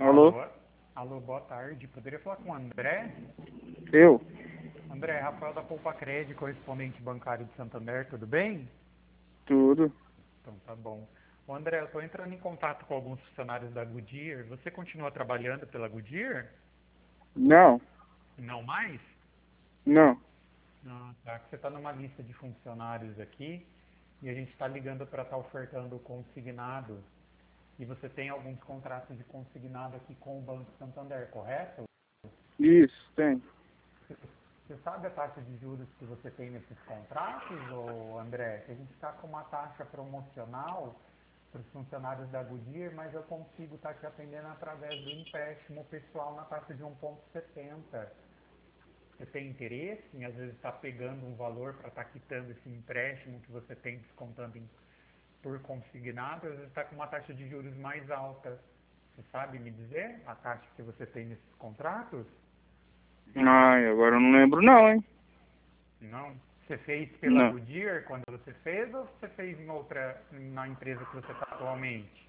Alô? Alô? Alô, boa tarde. Poderia falar com o André? Eu? André, Rafael da Poupa Cred, correspondente bancário de Santander, tudo bem? Tudo. Então tá bom. Ô André, eu estou entrando em contato com alguns funcionários da Goodyear. Você continua trabalhando pela Goodyear? Não, Não mais? não. Ah, tá. Você está numa lista de funcionários aqui e a gente está ligando para estar ofertando o consignado. E você tem alguns contratos de consignado aqui com o Banco Santander, correto? Isso, tem. Você sabe a taxa de juros que você tem nesses contratos, ou André? A gente está com uma taxa promocional para os funcionários da Goodyear, mas eu consigo estar te atendendo através do empréstimo pessoal na taxa de 1,70. Você tem interesse em, às vezes, estar pegando um valor para estar quitando esse empréstimo que você tem descontando por consignado, às vezes está com uma taxa de juros mais alta. Você sabe me dizer a taxa que você tem nesses contratos? Ai, agora eu não lembro não, hein? Não. Você fez pela Não. Goodyear quando você fez ou você fez em outra, na empresa que você está atualmente?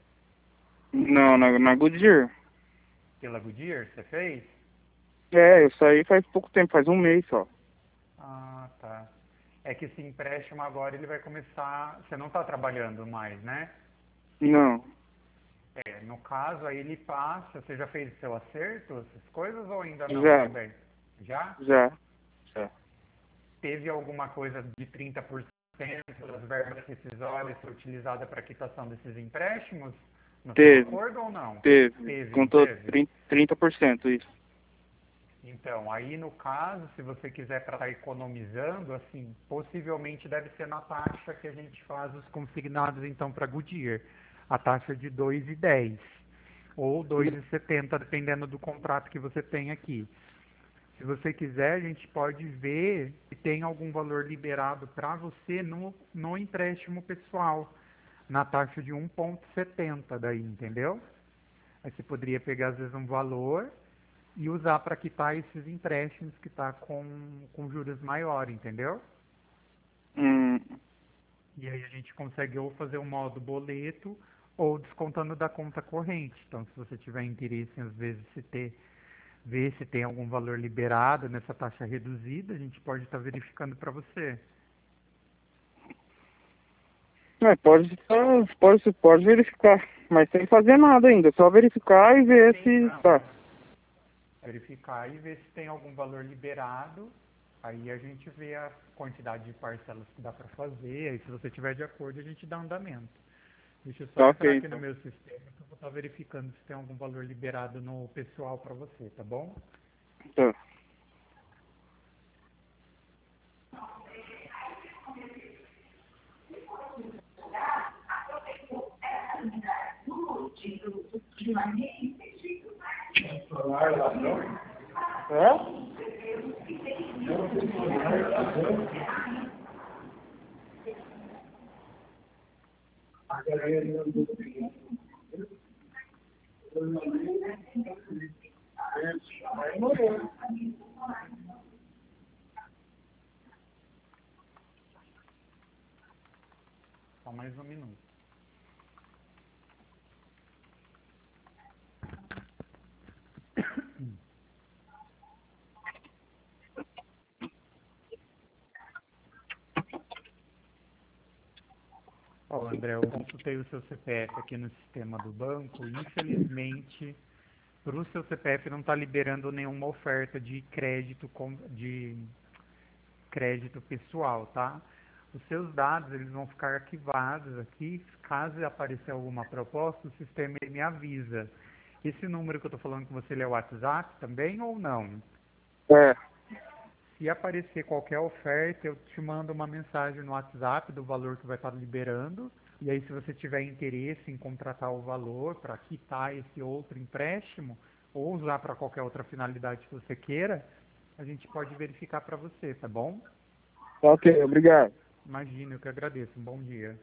Não, na Goodyear. Pela Goodyear você fez? É, eu saí faz pouco tempo, faz um mês só. Ah, tá. É que esse empréstimo agora ele vai começar. Você não está trabalhando mais, né? Não, É, no caso aí ele passa. Você já fez seu acerto, essas coisas ou ainda não já, também? Já? já, já. Teve alguma coisa de 30% das verbas rescisórias ser utilizada para quitação desses empréstimos no seu Teve, acordo ou não? teve. Teve, não Contou teve? 30% isso. Então, aí no caso, se você quiser para estar economizando, assim, possivelmente deve ser na taxa que a gente faz os consignados então para Goodyear, a taxa de 2,10 ou 2,70, dependendo do contrato que você tem aqui. Se você quiser, a gente pode ver se tem algum valor liberado para você no empréstimo pessoal, na taxa de 1,70 daí, entendeu? Aí você poderia pegar às vezes um valor e usar para quitar esses empréstimos que está com juros maiores, entendeu? Hum, E aí a gente consegue ou fazer um modo boleto ou descontando da conta corrente. Então, se você tiver interesse, às vezes, ver se tem algum valor liberado nessa taxa reduzida, a gente pode estar verificando para você. pode verificar, mas sem fazer nada ainda, só verificar e ver Sim, se não, tá. é. Verificar e ver se tem algum valor liberado. Aí a gente vê a quantidade de parcelas que dá para fazer. Aí se você tiver de acordo, a gente dá andamento. Deixa eu só Tá entrar ok, aqui no então. meu sistema que eu vou estar verificando se tem algum valor liberado no pessoal para você, tá bom? Tá. É? Só mais um minuto. Ó, André, eu consultei o seu CPF aqui no sistema do banco e infelizmente para o seu CPF não está liberando nenhuma oferta de crédito de crédito pessoal, tá? Os seus dados eles vão ficar arquivados aqui. Caso aparecer alguma proposta, o sistema ele me avisa. Esse número que eu estou falando com você ele é o WhatsApp também ou não? É. Se aparecer qualquer oferta, eu te mando uma mensagem no WhatsApp do valor que vai estar liberando. E aí, se você tiver interesse em contratar o valor para quitar esse outro empréstimo, ou usar para qualquer outra finalidade que você queira, a gente pode verificar para você, tá bom? Tá ok, obrigado. Imagina, eu que agradeço. Um bom dia.